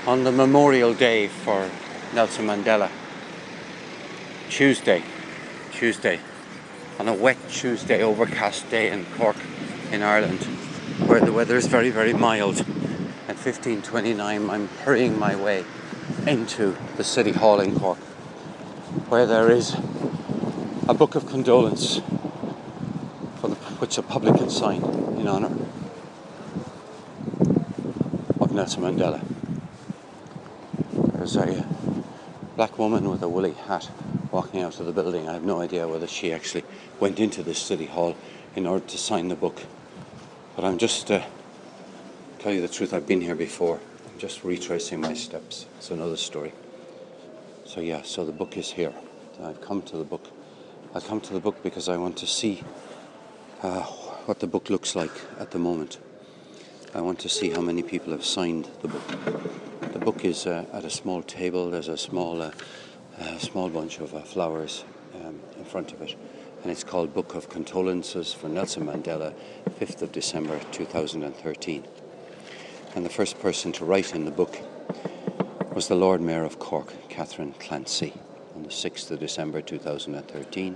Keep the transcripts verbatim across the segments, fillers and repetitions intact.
on the Memorial Day for Nelson Mandela. Tuesday, Tuesday, on a wet Tuesday, overcast day in Cork, in Ireland, where the weather is very, very mild. At fifteen twenty-nine, I'm hurrying my way into the City Hall in Cork, where there is a book of condolence for the, which the public can sign in honour of Nelson Mandela. There's a black woman with a woolly hat walking out of the building. I have no idea whether she actually went into the City Hall in order to sign the book. But I'm just, uh, tell you the truth, I've been here before. I'm just retracing my steps. It's another story. So yeah, so the book is here. I've come to the book. I've come to the book because I want to see uh, what the book looks like at the moment. I want to see how many people have signed the book. The book is uh, at a small table. There's a small, uh, a small bunch of uh, flowers um, in front of it, and it's called Book of Condolences for Nelson Mandela, fifth of December two thousand thirteen. And the first person to write in the book was the Lord Mayor of Cork, Catherine Clancy, on the sixth of December two thousand thirteen.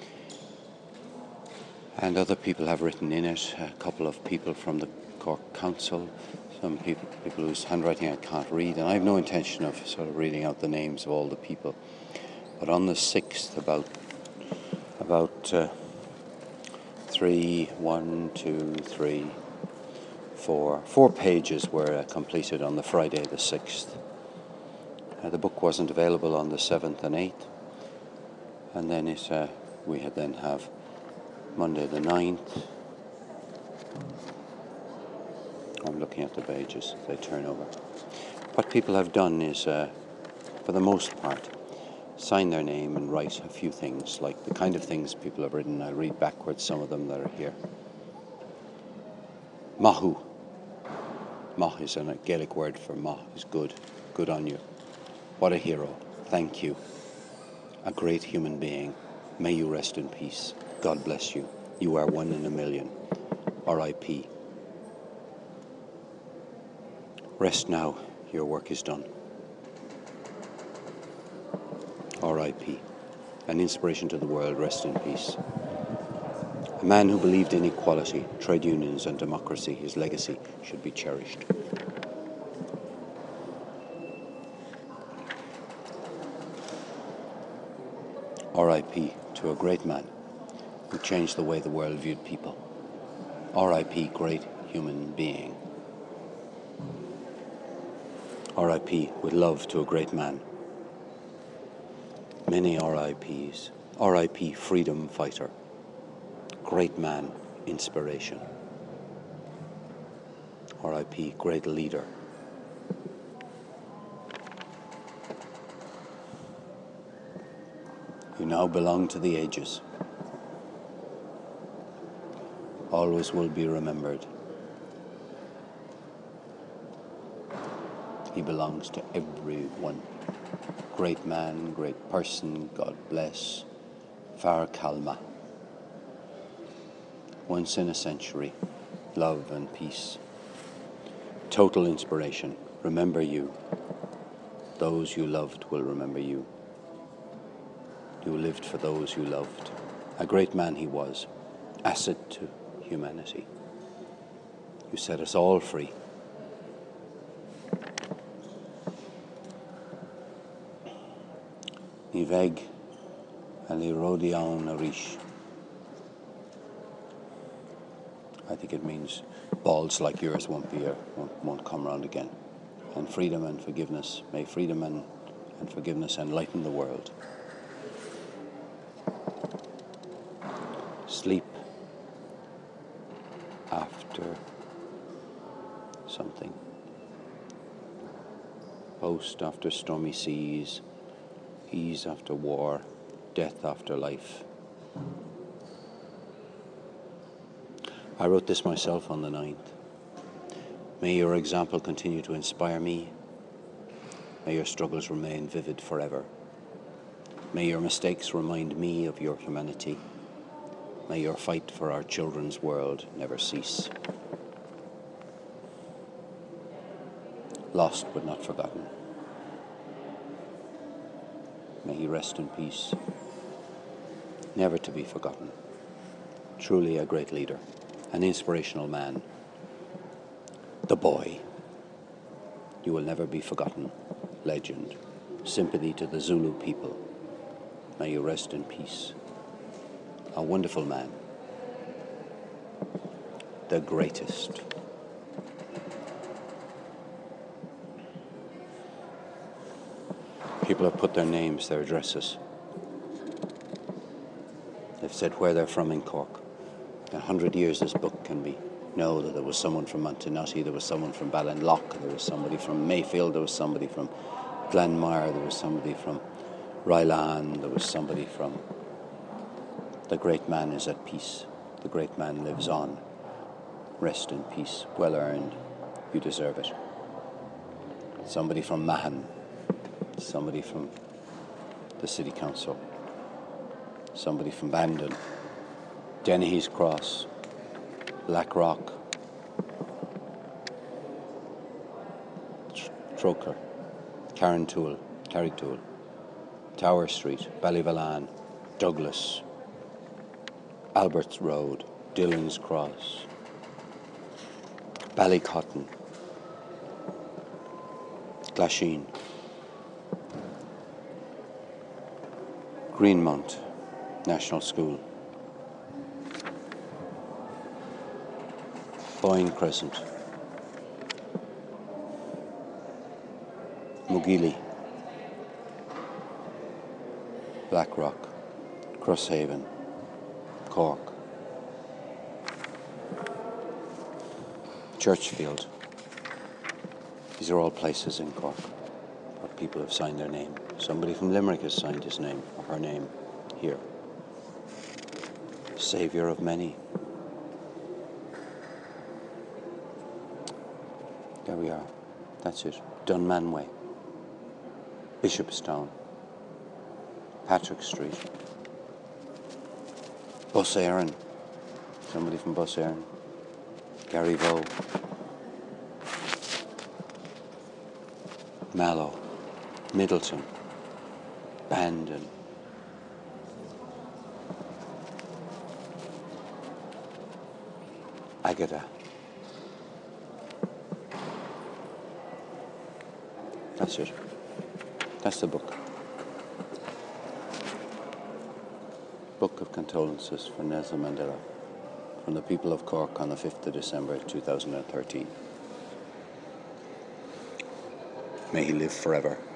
And other people have written in it, a couple of people from the Cork Council, some people, people whose handwriting I can't read, and I have no intention of sort of reading out the names of all the people. But on the sixth, about about uh, three, one, two, three, four, four pages were uh, completed on the Friday the sixth. Uh, the book wasn't available on the seventh and eighth, and then it uh, we had then have Monday the ninth. I'm looking at the pages, they turn over. What people have done is, uh, for the most part, sign their name and write a few things, like the kind of things people have written. I'll read backwards some of them that are here. Mahu. Mah is a Gaelic word for Mah, is good. Good on you. What a hero. Thank you. A great human being. May you rest in peace. God bless you. You are one in a million. R I P Rest now, your work is done. R I P An inspiration to the world, rest in peace. A man who believed in equality, trade unions and democracy, his legacy should be cherished. R I P to a great man who changed the way the world viewed people. R I P great human being. R I P with love to a great man. Many R I Ps. R I P freedom fighter. Great man, inspiration. R I P great leader. You now belong to the ages. Always will be remembered. He belongs to everyone. Great man, great person, God bless. Far Kalma. Once in a century, love and peace. Total inspiration. Remember you. Those you loved will remember you. You lived for those you loved. A great man he was. Asset to humanity. You set us all free. Niveg Ali Rodion Arish. I think it means balls like yours won't be here, won't, won't come round again. And freedom and forgiveness. May freedom and, and forgiveness enlighten the world. Sleep after something. Post after stormy seas. Ease after war. Death after life. I wrote this myself on the ninth. May your example continue to inspire me. May your struggles remain vivid forever. May your mistakes remind me of your humanity. May your fight for our children's world never cease. lost but not forgotten. May he rest in peace, never to be forgotten. Truly a great leader, an inspirational man. The boy. You will never be forgotten. Legend. Sympathy to the Zulu people. May you rest in peace. A wonderful man. The greatest. People have put their names, their addresses. They've said where they're from in Cork. In a hundred years this book can be know that there was someone from Montenotte, there was someone from Ballinlough, there was somebody from Mayfield, there was somebody from Glenmire, there was somebody from Rylan, there was somebody from... The great man is at peace. The great man lives on. Rest in peace. Well earned. You deserve it. Somebody from Mahon. Somebody from the City Council. Somebody from Bandon. Dennehy's Cross. Blackrock. Troker. Carrintoul. Carrigtoul. Tower Street. Ballyvalan. Douglas. Albert's Road. Dillon's Cross. Ballycotton. Glasheen. Greenmount National School. Boyne Crescent. Mugili. Blackrock. Crosshaven. Cork. Churchfield. These are all places in Cork where people have signed their name. Somebody from Limerick has signed his name or her name here. Saviour of many. There we are. That's it. Dunmanway. Bishopstown. Patrick Street. Bus Éireann. Somebody from Bus Éireann. Garryvoe. Mallow. Middleton. Bandon. Agata. That's it. That's the book. Book of Condolences for Nelson Mandela from the people of Cork on the fifth of December two thousand thirteen. May he live forever.